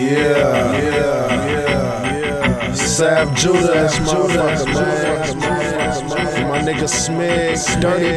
Sav Judah, that's motherfucker, man. My nigga Smig, Dirty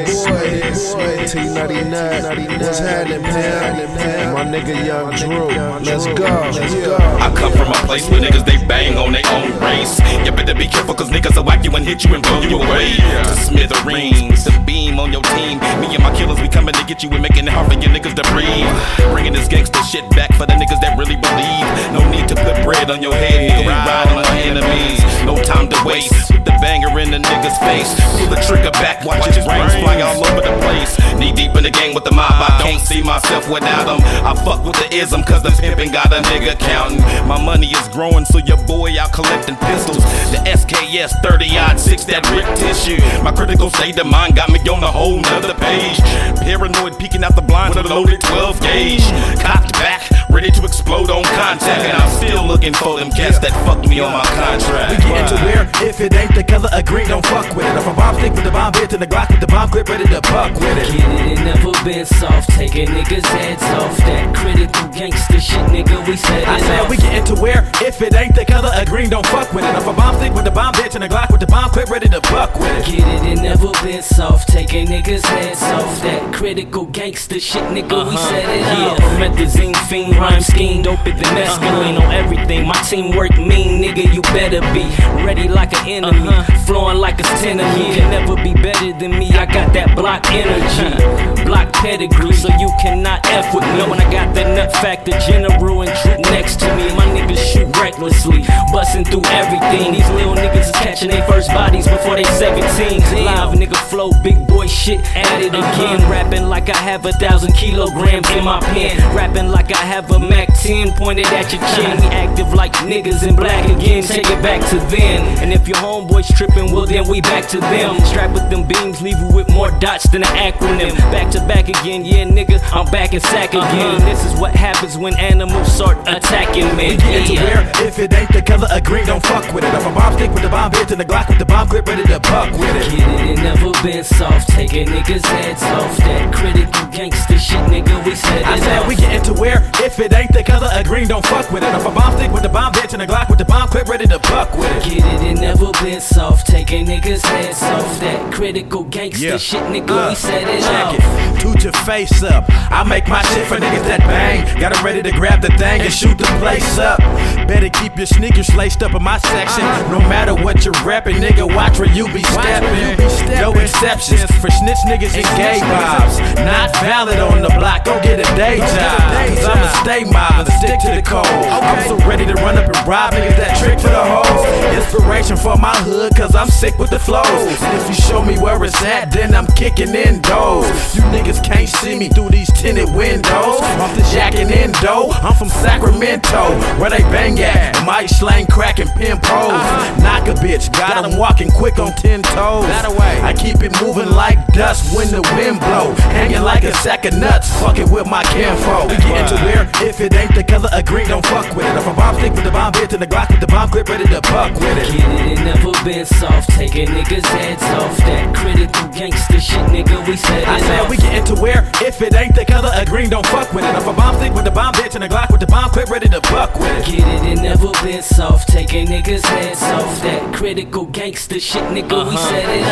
Boy, T-Nutty Nut, what's happening, man? My nigga Young Drew, let's go. I come from a place where niggas they bang on their own race. You better be careful cause niggas will whack you and hit you and blow you away. To smithereens, the beam on your team. Me and my killers, we coming to get you and making it hard for your niggas to breathe. Bringing this gangster shit back for the niggas that really believe. No need to put bread on your head, nigga, we ride on my enemies. No time to waste, put the banger in the nigga's face. Pull the trigger back, watch his brains fly all over the place. Knee deep in the game with the mob, I don't see myself without them. I fuck with the ism cause the pimpin' got a nigga counting. My money is growing so your boy out collecting pistols. The SKS 30-06, that rip tissue. My critical state of mind got me on a whole nother page. Paranoid peeking out the blinds with a loaded 12 gauge. Cocked back, ready to explode on contact. And I'm still looking for them cats that fucked me on my contract. We get into where if it ain't the color of green, don't fuck with it. If a bomb stick with the bomb bit and the Glock with the bomb clip, ready to buck with it. Get it, it never been soft, taking niggas' heads off. That critical gangster shit, nigga, we said it. I said we get into where if it ain't the color of green, don't fuck with it. If a bomb stick with the bomb bitch and the Glock with the bomb clip, ready to buck with it. Get it, it never been soft, taking niggas' heads off. That critical gangster shit, nigga, we said it. Promethazine, fiend, rhyme scheme, dope it than mescaline on everything. My teamwork mean, nigga, you better be ready like an enemy, flowing like a tenement. Can never be better than me. I got that block energy, block pedigree, so you cannot F with me. When I got that nut factor, general and troop next to me. My niggas shoot recklessly, busting through everything. These little niggas is catching their first bodies before they 17. Live nigga flow, big boy shit, at it again. Rapping like I have 1,000 kilograms in my pen. Rapping like I have a Mac 10 pointed at your chin. We active like niggas in black again. Take it back to then. And if your homeboys tripping, well then we back to them. Strapped with them beams, leave you with more dots than an acronym. Back to back again, yeah nigga, I'm back in sack again. This is what happens when animals start attacking me. We get into where if it ain't the color of green, don't fuck with it. If a bomb stick with the bomb bit and the Glock with the bomb clip, ready to buck with it. Get it, it never been soft, taking niggas' heads off. That critical gangster shit, nigga, we said it. I said we get into where if it ain't the color of green, don't fuck with it. If a bomb stick with the bomb bitch and the Glock with the bomb clip, ready to buck with it. Get it, it never been soft, taking niggas' heads off. That critical gangster shit, nigga, we said it. Check it, toot your face up. I make my shit for niggas that bang. Got 'em ready to grab the thing and shoot the place up. Better keep your sneakers laced up in my section. No matter what you're rapping, nigga, watch where you be stepping. No exceptions for snitch niggas and gay vibes. Not valid on the block, go get a day job. Cause I'ma stay mob and stick to the code. I'm so ready to run up and rob niggas that trick for the hoes. Inspiration for my hood, cause I'm sick with the flows. And if you show me where it's at, then I'm kicking in doors. You niggas can't see me through these tinted windows. I'm the jacking in dough, I'm from Sacramento, where they bang at. My slang cracking pin pose. Knock a bitch, got 'em walking quick on 10 toes. I keep it moving like dust when the wind blow. Hanging like a sack of nuts, fucking with my kinfolk. We get into where if it ain't the color of green, don't fuck with it. If a bomb stick with the bomb bit and the Glock with the bomb clip, ready to buck with it. Get it, it never been soft, taking niggas' heads off. That critical gangster shit, nigga, we said it. I said we get into where if it ain't the color of green, don't fuck with it. If a bomb stick with the bomb bitch and the Glock with the bomb clip, ready to buck with it. Get it, it never been soft, taking niggas' heads off. That critical gangster shit, nigga, we said it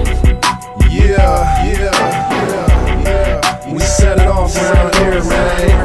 off. We set it off around here, man.